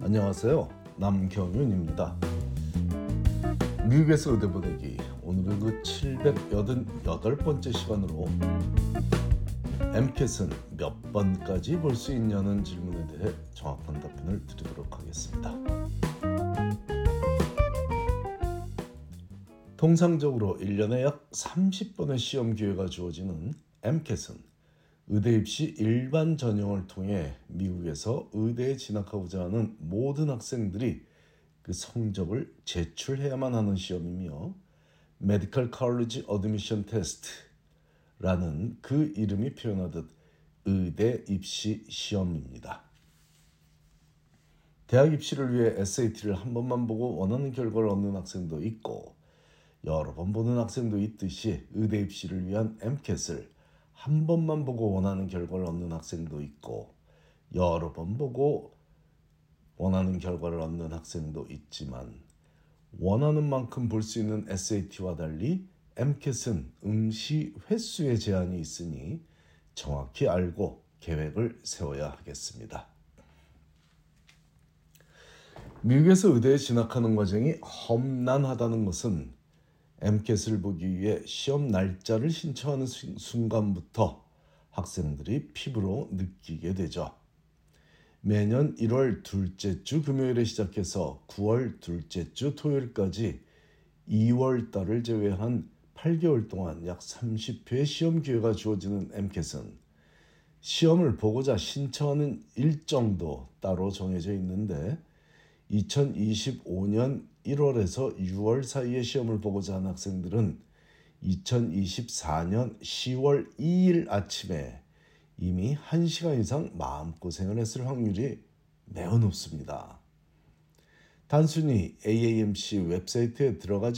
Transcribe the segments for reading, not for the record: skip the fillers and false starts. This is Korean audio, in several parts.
안녕하세요. 남경윤입니다. 미국에서 의대 보내기, 오늘은 그 788번째 시간으로 MCAT은 몇 번까지 볼 수 있냐는 질문에 대해 정확한 답변을 드리도록 하겠습니다. 통상적으로 1년에 약 30번의 시험 기회가 주어지는 MCAT은 의대 입시 일반 전형을 통해 미국에서 의대에 진학하고자 하는 모든 학생들이 그 성적을 제출해야만 하는 시험이며 Medical College Admission Test라는 그 이름이 표현하듯 의대 입시 시험입니다. 대학 입시를 위해 SAT를 한 번만 보고 원하는 결과를 얻는 학생도 있고 여러 번 보는 학생도 있듯이 의대 입시를 위한 MCAT을 한 번만 보고 원하는 결과를 얻는 학생도 있고 여러 번 보고 원하는 결과를 얻는 학생도 있지만 원하는 만큼 볼 수 있는 SAT와 달리 MCAT은 응시 횟수의 제한이 있으니 정확히 알고 계획을 세워야 하겠습니다. 미국에서 의대에 진학하는 과정이 험난하다는 것은 MCAT을 보기 위해 시험 날짜를 신청하는 순간부터 학생들이 피부로 느끼게 되죠. 매년 1월 둘째 주 금요일에 시작해서 9월 둘째 주 토요일까지 2월 달을 제외한 8개월 동안 약 30회의 시험 기회가 주어지는 MCAT은 시험을 보고자 신청하는 일정도 따로 정해져 있는데 2025년 1월에서 6월 사이에 시험을 보고자 하는 학생들은 2024년 10월 2일 아침에 이미 1시간 이상 마음고생을 했을 확률이 매우 높습니다. 단순히 AAMC 웹사이트에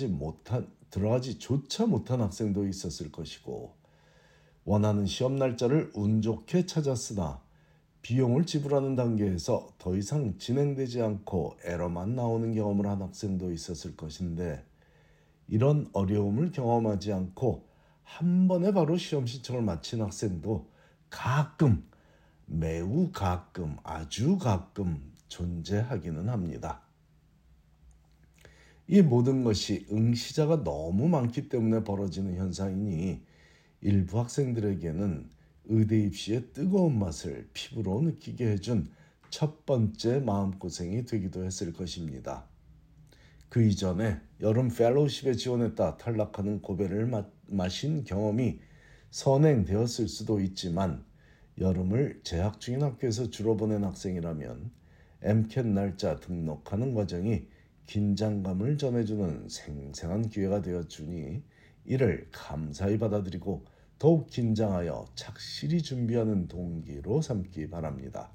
들어가지조차 못한 학생도 있었을 것이고 원하는 시험 날짜를 운 좋게 찾았으나 비용을 지불하는 단계에서 더 이상 진행되지 않고 에러만 나오는 경험을 한 학생도 있었을 것인데 이런 어려움을 경험하지 않고 한 번에 바로 시험 신청을 마친 학생도 가끔, 매우 가끔, 아주 가끔 존재하기는 합니다. 이 모든 것이 응시자가 너무 많기 때문에 벌어지는 현상이니 일부 학생들에게는 의대 입시의 뜨거운 맛을 피부로 느끼게 해준 첫 번째 마음고생이 되기도 했을 것입니다. 그 이전에 여름 펠로우십에 지원했다 탈락하는 고배를 마신 경험이 선행되었을 수도 있지만 여름을 재학 중인 학교에서 주로 보낸 학생이라면 MCAT 날짜 등록하는 과정이 긴장감을 전해주는 생생한 기회가 되어주니 이를 감사히 받아들이고 더욱 긴장하여 착실히 준비하는 동기로 삼기 바랍니다.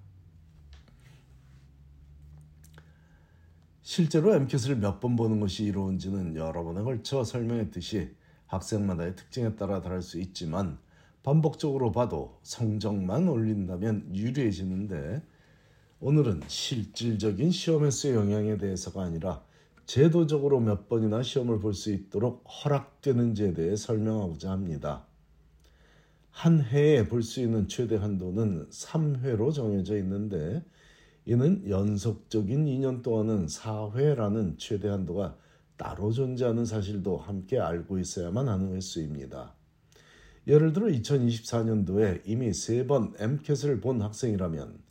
실제로 MCAT을 몇 번 보는 것이 이로운지는 여러 번에 걸쳐 설명했듯이 학생마다의 특징에 따라 다를 수 있지만 반복적으로 봐도 성적만 올린다면 유리해지는데 오늘은 실질적인 시험 횟수의 영향에 대해서가 아니라 제도적으로 몇 번이나 시험을 볼 수 있도록 허락되는지에 대해 설명하고자 합니다. 한 해에 볼 수 있는 최대 한도는 3회로 정해져 있는데 이는 연속적인 2년 동안은 4회라는 최대 한도가 따로 존재하는 사실도 함께 알고 있어야만 하는 횟수입니다. 예를 들어 2024년도에 이미 3번 MCAT을 본 학생이라면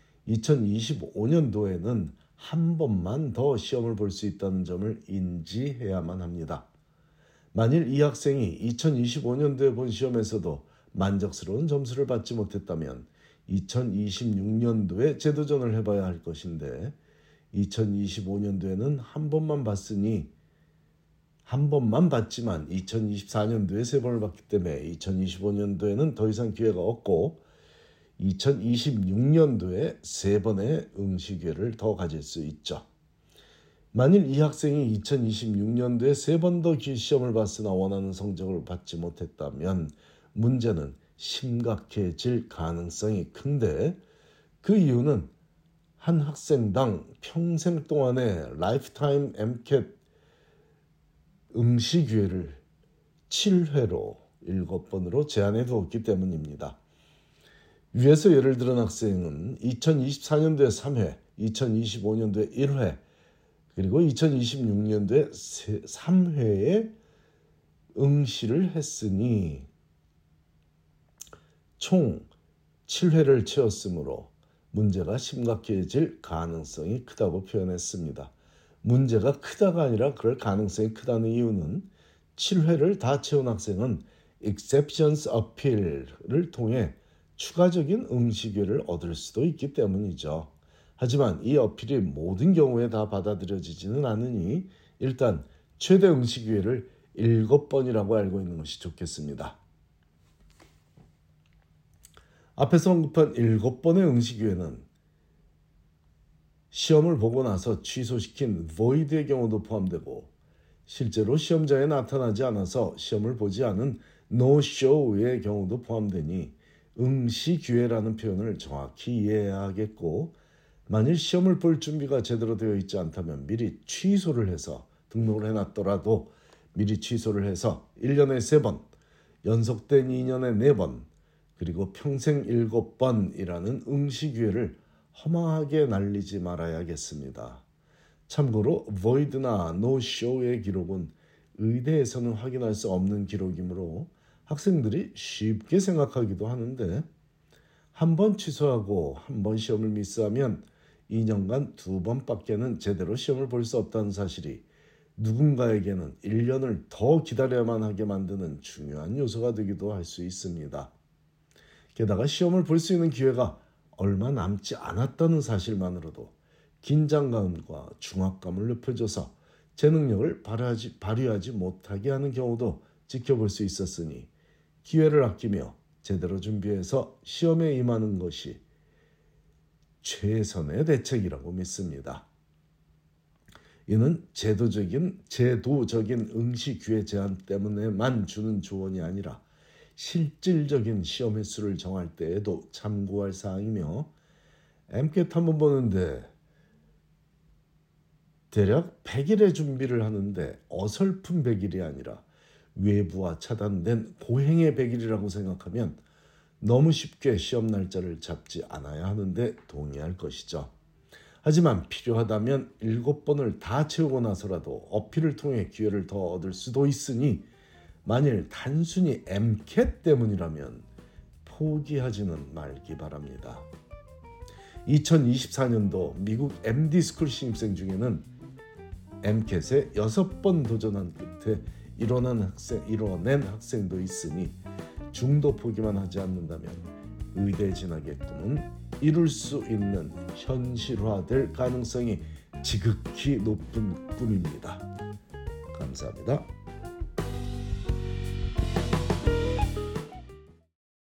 2025년도에는 한 번만 더 시험을 볼 수 있다는 점을 인지해야만 합니다. 만일 이 학생이 2025년도에 본 시험에서도 만족스러운 점수를 받지 못했다면 2026년도에 재도전을 해봐야 할 것인데 2025년도에는 한 번만 받지만 2024년도에 3번을 받기 때문에 2025년도에는 더 이상 기회가 없고 2026년도에 3번의 응시 기회를 더 가질 수 있죠. 만일 이 학생이 2026년도에 3번 더 시험을 봤으나 원하는 성적을 받지 못했다면 문제는 심각해질 가능성이 큰데 그 이유는 한 학생당 평생 동안의 라이프타임 MCAT 응시 기회를 7회로 7번으로 제한해 두었기 때문입니다. 위에서 예를 들은 학생은 2024년도에 3회, 2025년도에 1회 그리고 2026년도에 3회의 응시를 했으니 총 7회를 채웠으므로 문제가 심각해질 가능성이 크다고 표현했습니다. 문제가 크다가 아니라 그럴 가능성이 크다는 이유는 7회를 다 채운 학생은 exceptions appeal을 통해 추가적인 응시 기회를 얻을 수도 있기 때문이죠. 하지만 이 어필이 모든 경우에 다 받아들여지지는 않으니 일단 최대 응시 기회를 7번이라고 알고 있는 것이 좋겠습니다. 앞에서 언급한 7번의 응시 기회는 시험을 보고 나서 취소시킨 void의 경우도 포함되고 실제로 시험장에 나타나지 않아서 시험을 보지 않은 no-show의 경우도 포함되니 응시 기회라는 표현을 정확히 이해해야 하겠고 만일 시험을 볼 준비가 제대로 되어 있지 않다면 미리 취소를 해서 등록을 해놨더라도 미리 취소를 해서 1년에 3번, 연속된 2년에 4번, 그리고 평생 7번이라는 응시 기회를 허망하게 날리지 말아야겠습니다. 참고로 void나 no-show의 기록은 의대에서는 확인할 수 없는 기록이므로 학생들이 쉽게 생각하기도 하는데 한 번 취소하고 한 번 시험을 미스하면 2년간 2번밖에는 제대로 시험을 볼 수 없다는 사실이 누군가에게는 1년을 더 기다려야만 하게 만드는 중요한 요소가 되기도 할 수 있습니다. 게다가 시험을 볼 수 있는 기회가 얼마 남지 않았다는 사실만으로도 긴장감과 중압감을 높여줘서 제 능력을 발휘하지 못하게 하는 경우도 지켜볼 수 있었으니 기회를 아끼며 제대로 준비해서 시험에 임하는 것이 최선의 대책이라고 믿습니다. 이는 제도적인 응시 기회 제한 때문에만 주는 조언이 아니라 실질적인 시험 횟수를 정할 때에도 참고할 사항이며 MCAT 한번 보는데 대략 100일의 준비를 하는데 어설픈 100일이 아니라 외부와 차단된 고행의 100일이라고 생각하면 너무 쉽게 시험 날짜를 잡지 않아야 하는데 동의할 것이죠. 하지만 필요하다면 7번을 다 채우고 나서라도 어필을 통해 기회를 더 얻을 수도 있으니 만일 단순히 MCAT 때문이라면 포기하지는 말기 바랍니다. 2024년도 미국 MD 스쿨 신입생 중에는 MCAT에 6번 도전한 끝에 이뤄낸 학생도 있으니 중도 포기만 하지 않는다면 의대 진학의 꿈은 이룰 수 있는 현실화될 가능성이 지극히 높은 꿈입니다. 감사합니다.